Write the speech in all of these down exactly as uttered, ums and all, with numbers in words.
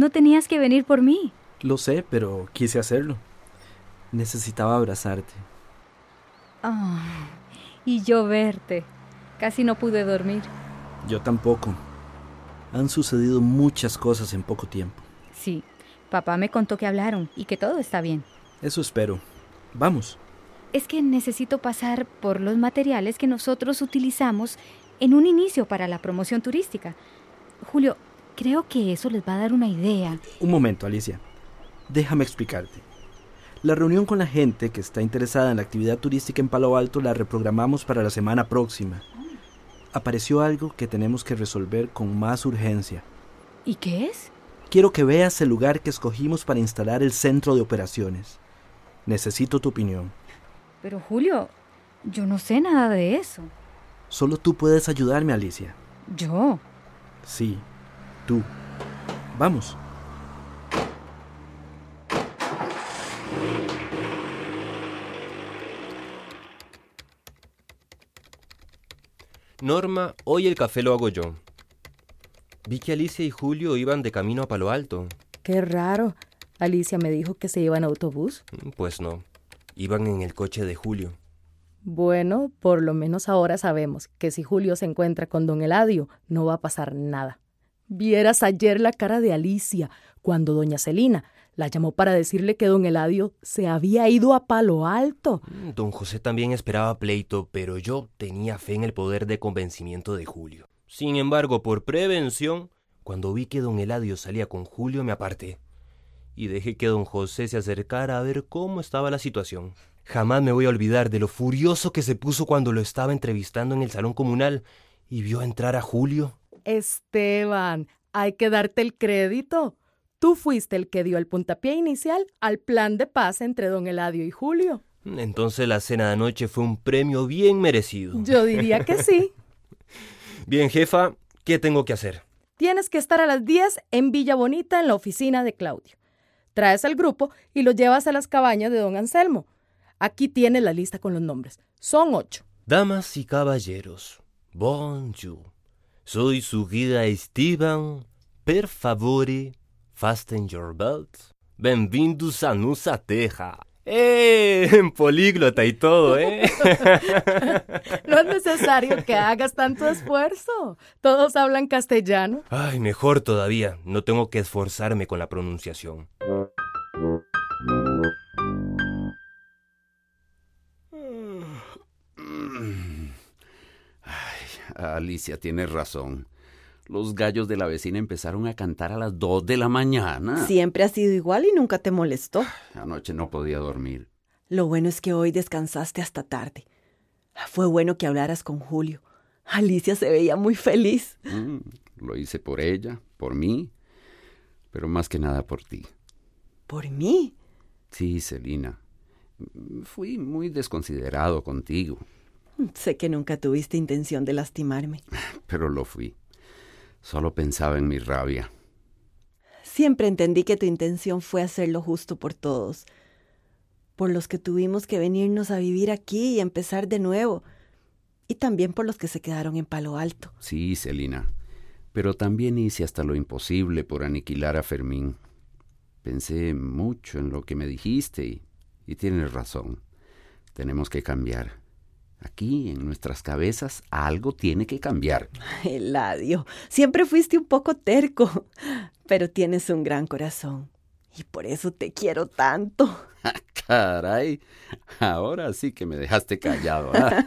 no tenías que venir por mí. Lo sé, pero quise hacerlo. Necesitaba abrazarte. Oh, y yo verte. Casi no pude dormir. Yo tampoco. Han sucedido muchas cosas en poco tiempo. Sí, papá me contó que hablaron y que todo está bien. Eso espero. Vamos. Es que necesito pasar por los materiales que nosotros utilizamos en un inicio para la promoción turística. Julio, creo que eso les va a dar una idea. Un momento, Alicia. Déjame explicarte. La reunión con la gente que está interesada en la actividad turística en Palo Alto la reprogramamos para la semana próxima. Apareció algo que tenemos que resolver con más urgencia. ¿Y qué es? Quiero que veas el lugar que escogimos para instalar el centro de operaciones. Necesito tu opinión. Pero Julio, yo no sé nada de eso. Solo tú puedes ayudarme, Alicia. ¿Yo? Sí, tú. Vamos. Norma, hoy el café lo hago yo. Vi que Alicia y Julio iban de camino a Palo Alto. Qué raro. Alicia me dijo que se iba en autobús. Pues no, iban en el coche de Julio. Bueno, por lo menos ahora sabemos que si Julio se encuentra con don Eladio, no va a pasar nada. Vieras ayer la cara de Alicia cuando doña Celina la llamó para decirle que don Eladio se había ido a Palo Alto. Don José también esperaba pleito, pero yo tenía fe en el poder de convencimiento de Julio. Sin embargo, por prevención, cuando vi que don Eladio salía con Julio, me aparté y dejé que don José se acercara a ver cómo estaba la situación. Jamás me voy a olvidar de lo furioso que se puso cuando lo estaba entrevistando en el salón comunal y vio entrar a Julio. Esteban, hay que darte el crédito. Tú fuiste el que dio el puntapié inicial al plan de paz entre don Eladio y Julio. Entonces la cena de anoche fue un premio bien merecido. Yo diría que sí. Bien, jefa, ¿qué tengo que hacer? Tienes que estar a las diez en Villa Bonita en la oficina de Claudio. Traes al grupo y lo llevas a las cabañas de don Anselmo. Aquí tienes la lista con los nombres. Son ocho. Damas y caballeros, bonjour. Soy su guía Esteban. Per favore, fasten your belts. Benvindos a nuestra terra. ¡Eh! Políglota y todo, ¿eh? No es necesario que hagas tanto esfuerzo. Todos hablan castellano. Ay, mejor todavía. No tengo que esforzarme con la pronunciación. Ay, Alicia tiene razón. Los gallos de la vecina empezaron a cantar a las dos de la mañana. Siempre ha sido igual y nunca te molestó. Anoche no podía dormir. Lo bueno es que hoy descansaste hasta tarde. Fue bueno que hablaras con Julio. Alicia se veía muy feliz. Mm, lo hice por ella, por mí, pero más que nada por ti. ¿Por mí? Sí, Celina. Fui muy desconsiderado contigo. Sé que nunca tuviste intención de lastimarme. Pero lo fui. Solo pensaba en mi rabia. Siempre entendí que tu intención fue hacer lo justo por todos. Por los que tuvimos que venirnos a vivir aquí y empezar de nuevo. Y también por los que se quedaron en Palo Alto. Sí, Celina. Pero también hice hasta lo imposible por aniquilar a Fermín. Pensé mucho en lo que me dijiste y, y tienes razón. Tenemos que cambiar. Aquí, en nuestras cabezas, algo tiene que cambiar. Eladio, siempre fuiste un poco terco, pero tienes un gran corazón. Y por eso te quiero tanto. Caray, ahora sí que me dejaste callado, ¿eh?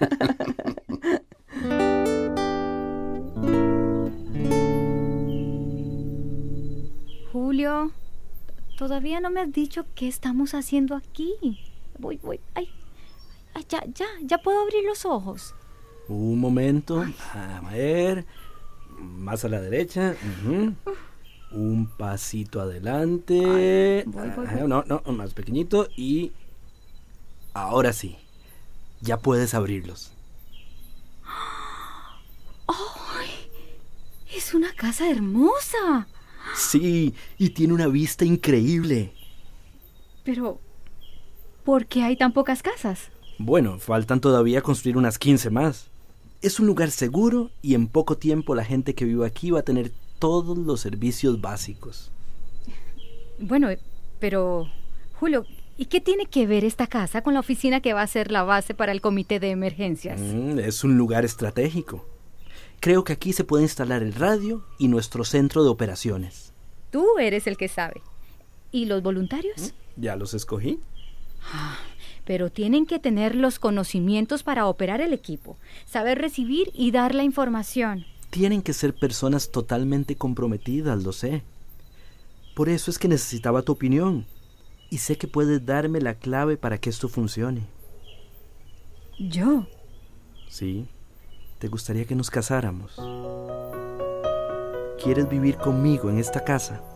Julio, todavía no me has dicho qué estamos haciendo aquí. Voy, voy, ay. Ay, ya, ya, ya puedo abrir los ojos. Un momento. A ver. Más a la derecha. Uh-huh. Un pasito adelante. Ay, voy, voy, voy. Ah, no, no, más pequeñito. Y ahora sí. Ya puedes abrirlos. ¡Ay! Es una casa hermosa. Sí, y tiene una vista increíble. Pero, ¿por qué hay tan pocas casas? Bueno, faltan todavía construir unas quince más. Es un lugar seguro y en poco tiempo la gente que vive aquí va a tener todos los servicios básicos. Bueno, pero, Julio, ¿y qué tiene que ver esta casa con la oficina que va a ser la base para el comité de emergencias? Mm, es un lugar estratégico. Creo que aquí se puede instalar el radio y nuestro centro de operaciones. Tú eres el que sabe. ¿Y los voluntarios? ¿Ya los escogí? Ah, pero tienen que tener los conocimientos para operar el equipo, saber recibir y dar la información. Tienen que ser personas totalmente comprometidas, lo sé. Por eso es que necesitaba tu opinión. Y sé que puedes darme la clave para que esto funcione. ¿Yo? Sí. ¿Te gustaría que nos casáramos? ¿Quieres vivir conmigo en esta casa?